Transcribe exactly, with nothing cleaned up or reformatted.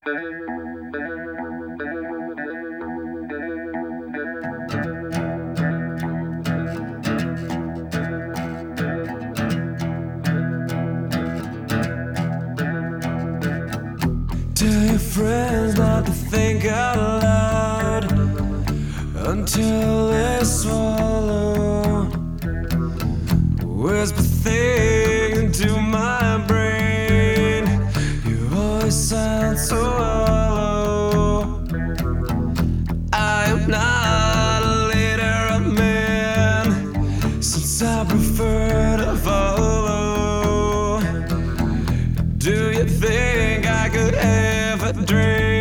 Tell your friends not to think out loud until they swallow. Whisper things into my brain. You always sound so hollow. I am not a leader of men, since I prefer to follow. Do you think I could ever dream